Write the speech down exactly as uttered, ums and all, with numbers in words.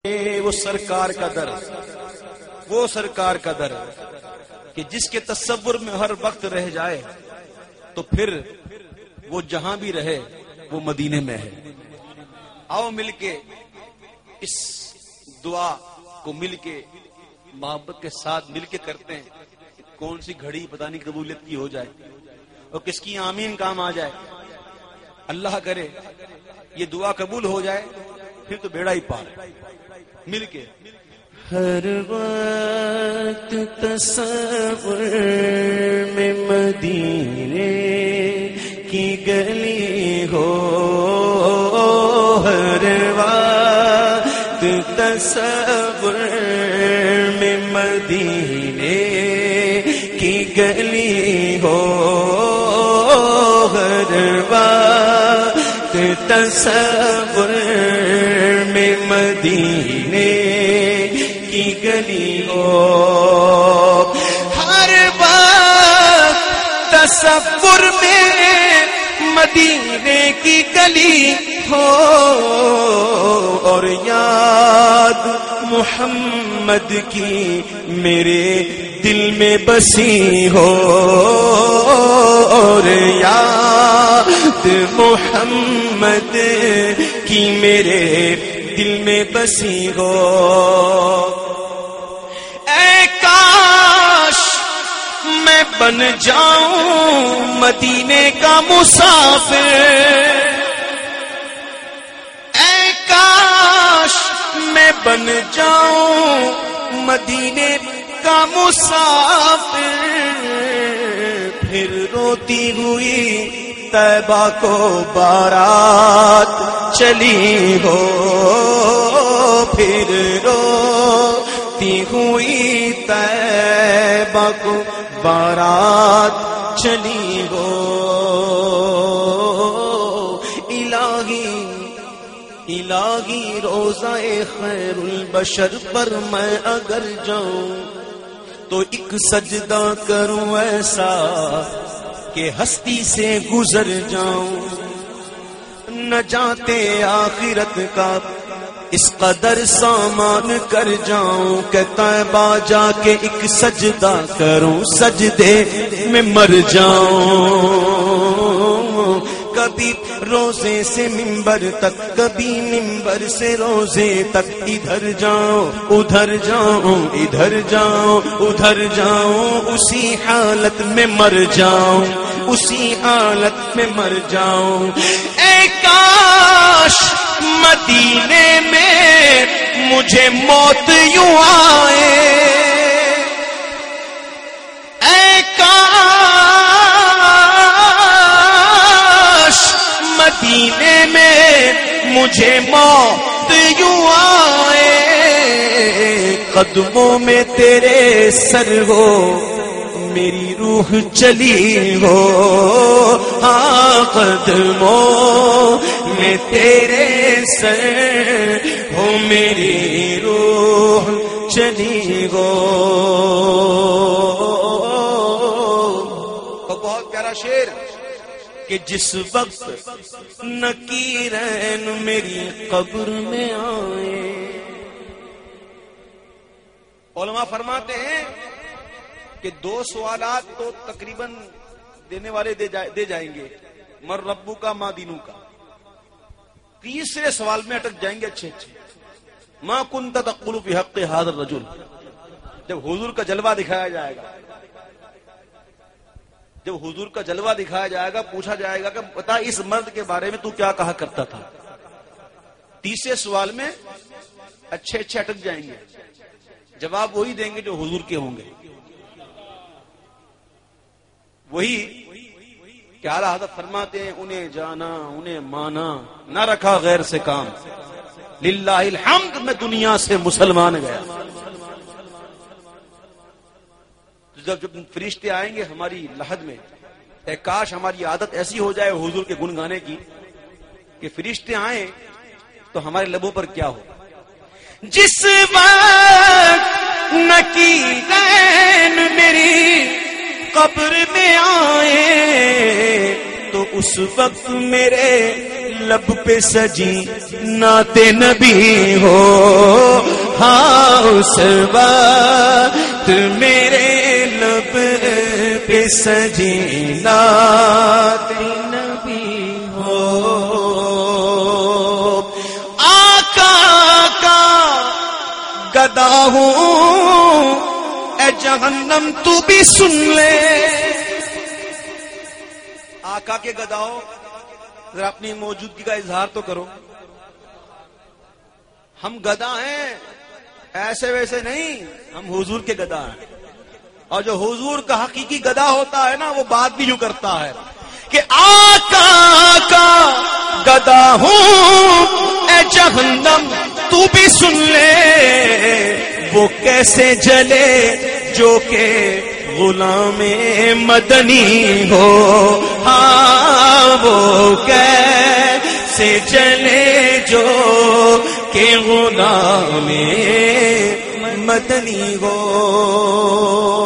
وہ سرکار کا در، وہ سرکار کا در کہ جس کے تصور میں ہر وقت رہ جائے تو پھر وہ جہاں بھی رہے وہ مدینے میں ہے۔ آؤ مل کے اس دعا کو مل کے محبت کے ساتھ مل کے کرتے ہیں۔ کون سی گھڑی پتہ نہیں قبولیت کی ہو جائے اور کس کی آمین کام آ جائے۔ اللہ کرے یہ دعا قبول ہو جائے پھر تو بیڑا ہی پار۔ مل کے ہر وقت تصور میں مدینے کی گلی ہو، ہر وقت تصور میں مدینے کی گلی ہو، ہر وقت تصور میں مدینے کی گلی ہو، ہر وقت تصور میں مدینے کی گلی ہو، اور یاد محمد کی میرے دل میں بسی ہو، اور یاد محمد کی میرے دل میں بسی ہو۔ اے کاش میں بن جاؤں مدینے کا مسافر، اے کاش میں بن جاؤں مدینے کا مسافر، پھر روتی ہوئی طیبہ کو بارات چلی ہو، پھر روتی ہوئی طیبہ کو بارات چلی ہو۔ الہی الہی روزہ خیر البشر پر میں اگر جاؤں تو ایک سجدہ کروں ایسا کہ ہستی سے گزر جاؤں، نجات آخرت کا اس قدر سامان کر جاؤں کہ طیبہ جا کے ایک سجدہ کروں، سجدے میں مر جاؤں۔ کبھی روزے سے منبر تک، کبھی منبر سے روزے تک، ادھر جاؤں ادھر جاؤں ادھر جاؤں ادھر جاؤں، اسی حالت میں مر جاؤں، اسی حالت میں مر جاؤں۔ اے کاش مدینے میں مجھے موت یوں آئے، اے کاش مدینے میں مجھے موت یوں آئے، قدموں میں تیرے سر ہو میری روح چلی ہو، ہاں قدموں میں تیرے سر ہو میری روح چلی ہو۔ بہت پیارا شعر کہ جس وقت نکیرین میری قبر میں آئے، علماء فرماتے ہیں کہ دو سوالات تو تقریباً دینے والے دے, جائے دے جائیں گے، مر ربو کا ما دینو کا۔ تیسرے سوال میں اٹک جائیں گے اچھے اچھے، ما کنت تقول فی حق ھذا الرجل، جب حضور کا جلوہ دکھایا جائے گا، جب حضور کا جلوہ دکھایا جائے گا، پوچھا جائے گا کہ بتا اس مرد کے بارے میں تو کیا کہا کرتا تھا۔ تیسرے سوال میں اچھے اچھے اٹک جائیں گے، جواب وہی دیں گے جو حضور کے ہوں گے، وہی کہ اعلیٰ حضرت فرماتے ہیں انہیں جانا انہیں مانا نہ رکھا غیر سے کام، للہ الحمد میں دنیا سے مسلمان گیا۔ جب جب فرشتے آئیں گے ہماری لحد میں، اے کاش ہماری عادت ایسی ہو جائے حضور کے گن گانے کی کہ فرشتے آئیں تو ہمارے لبوں پر کیا ہو۔ جس وقت نکیرین میری قبر میں آئے تو اس وقت میرے لب پہ سجی نعت نبی ہو، ہاں اس وقت میرے لب پہ سجینا نبی ہو آقا کا گدا ہوں اے جہنم تو بھی سن لے. آقا کے گداؤ ذرا اپنی موجودگی کا اظہار تو کرو. ہم گدا ہیں ایسے ویسے نہیں, ہم حضور کے گدا ہیں. اور جو حضور کا حقیقی گدا ہوتا ہے نا وہ بات بھی یوں کرتا ہے کہ آقا کا گدا ہوں اے جہنم تو بھی سن لے, وہ کیسے جلے جو کہ غلام مدنی ہو. ہاں وہ کیسے جلے جو کہ غلام مدنی ہو.